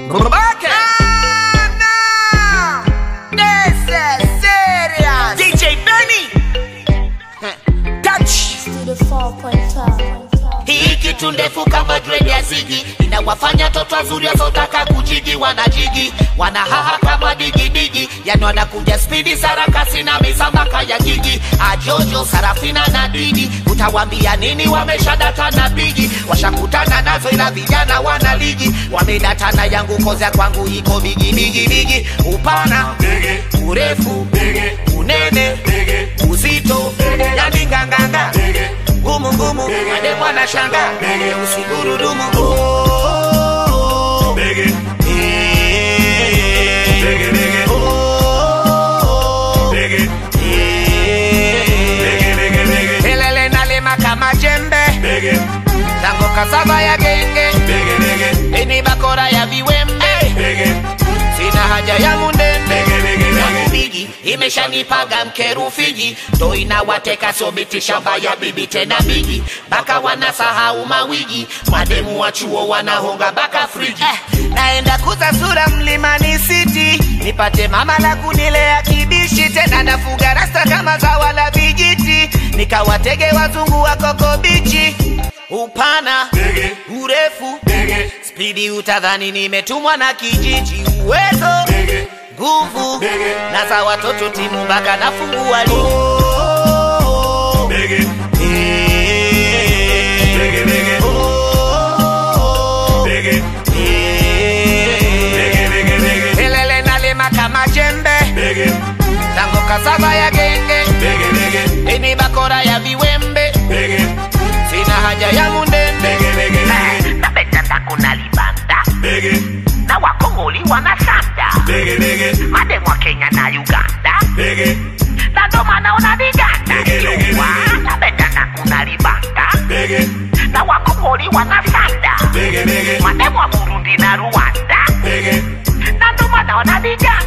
Okay. No. This is serious. DJ Benny. Touch. Studio 4.5. Hii kitu ndefu kama dread ya Ziggy, inawafanya toto wazuri wasotaka kujigi wanajigi, wanahaha kama digi, yani wanakuja speedi sarakasi na misambaka ya gigi. Ajojo, Sarafina na Didi, utawambia nini? Wameshadata na bigi, washakutana nazo ila vijana wana ligi. Wamedatana yangu koza kwangu iko bigi. Upana, urefu, unene, uzito, yani nganganga, ngumu, ade mwana shanga, usigurudumu. Kelele nalema kama jembe, tango kasava ya genge, eni bakora ya viwembe, sina haja ya mundende. Bigi imeshanipaga mkeru Fiji, ndo inawateka sobiti shamba ya bibi tena bigi. Baka wanasahau mawigi, mademu wa chuo wanahonga baka friji. Naenda kuza sura Mlimani City, nipate mama la kunilea kibishi. Tena nafuga rasta kama zawa la vijiti, nikawatege wazungu wa Koko Bichi. Upana, urefu, speedi utadhani nimetumwa na kijiji. Uwezo, nguvu, na za watoto timu mpaka nafungua ligi. Kelele nalema kama jembe, tango kasava ya genge, eni bakora ya viwembe, sina haja ya mundende. Napenda tako na libanda, na wakongoli wanasanda, mademu wa Kenya na Uganda, na ndo maana unaviganda. Napenda tako na libanda, na wakongoli wanasanda, mademu wa Burundi na Rwanda, na ndo maana unaviganda.